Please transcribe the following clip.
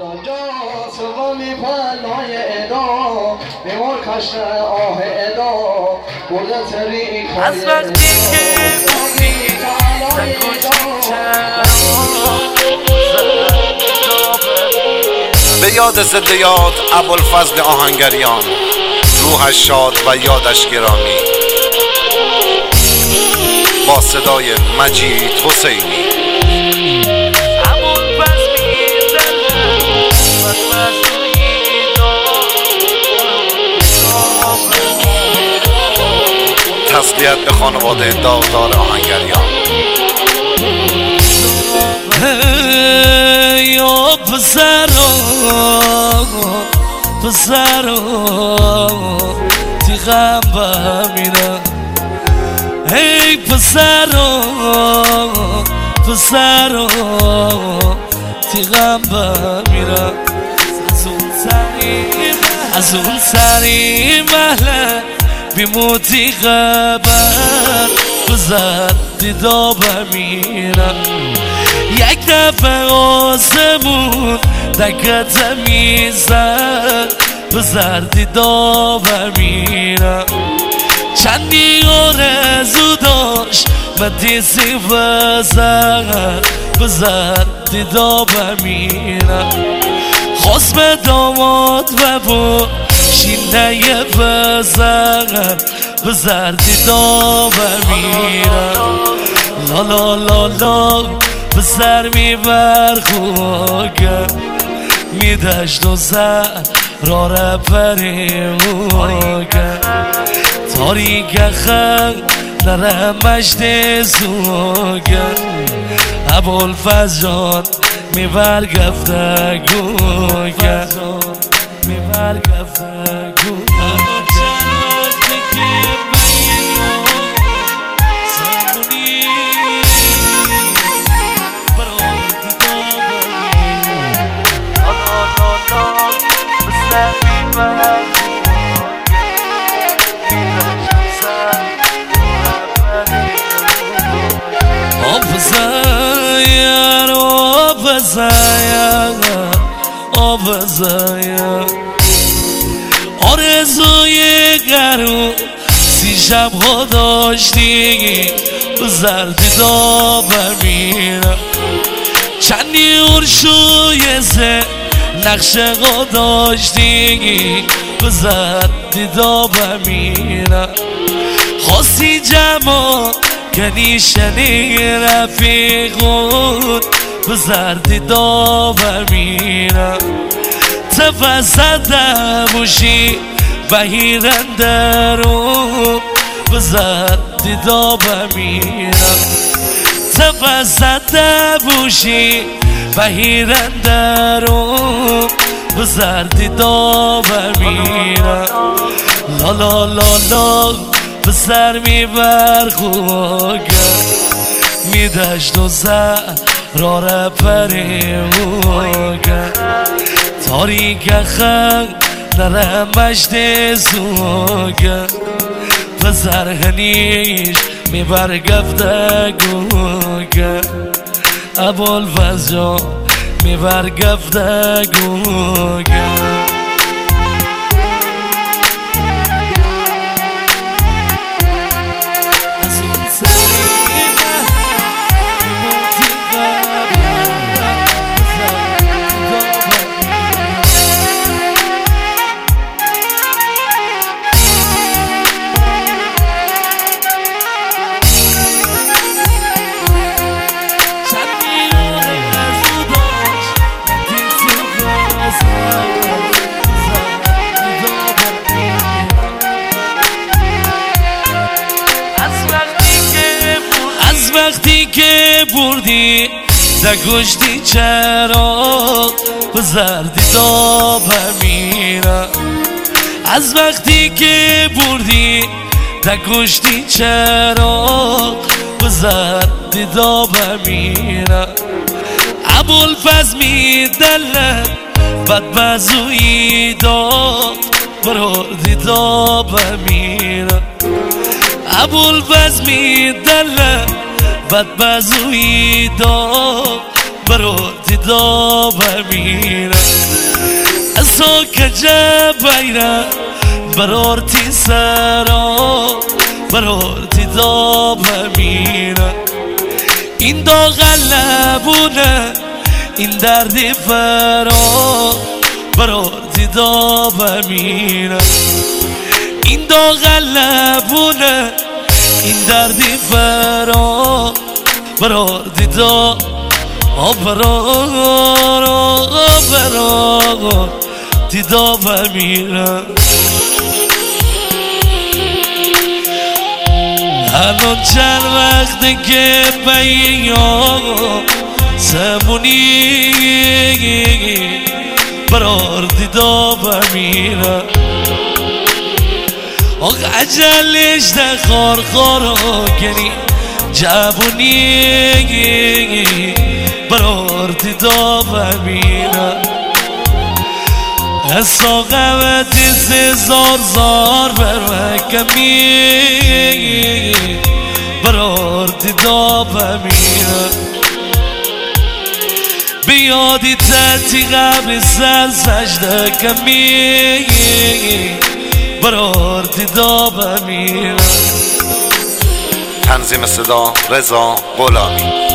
سومی پلای ادا بیمار کشت آه ادا برده تری از وقتی که بودی به یاد زنده یاد ابوالفضل آهنگریان، روحش شاد و یادش گرامی، با صدای مجید حسینی. تسلیت به خانواده داغدار آهنگریان. یا پسرا تیغم بمیرم، ای پسرا تیغم بمیرم، از اون سری محله بیموتی خبر بزر دیدا بمیرم. یک دفعه آسمون دکت میزد بزر دیدا بمیرم. چندی آرزو داشت مدیسی بزر دیدا بمیرم. خواست به داماد ببود شینه بزر دیدا بمیرم. لا لا لا لا بسر میبر خوگه میدشت و زر را پریموگه تاریک خنگ نره مجد زوگه ابوالفضل جان میبر گفتگوگه میبر گفتگوگه. آرزوی گرو سی شب ها داشتی بزر دیدا بمیرم. چندی ارشوی زه نقشه ها داشتی بزر دیدا بمیرم. خواستی جمع کنیشنی رفیقون بزر دیدا بمیرم. تفسد بوشی بهیرنده رو بزر دیدا بمیرم. تفسد بوشی بهیرنده رو بزر دیدا بمیرم. لا لا لا لا بسر میبر خوگه میدشت و زر را پریموگه تاریک خنگ نره مجد زوگه پسر هنیش میبر گفتگوگه ابوالفضل جان میبر گفتگوگه. وقتی که بردی دگشتی چرا بزر دیدا بمیرم. از وقتی که بردی دگشتی چرا بزر دیدا بمیرم. ابوالفضل میدلم بد بزوی داد برو دیدا بمیرم. ابوالفضل میدلم بد بزوی داد برو دیدا بمیرم. اصا کجا بیره برارتی سرا برارتی دا بمینه این دا غلبونه این دردی فرا برارتی دا بمینه این دا غلبونه این دردی فرا برارتی دا برارتی دا بمینه الان چند وقته که بیا سمونی برار دیدا بمیره آخ عجلش ده خارخارا کنی جوونی برار دیدا بمیره ساقوت زار زار برمکمی برار دیدا بمیره بیادی تتی قبل سر سجده کمی برار دیدا بمیره. تنظیم صدا رضا غلامی.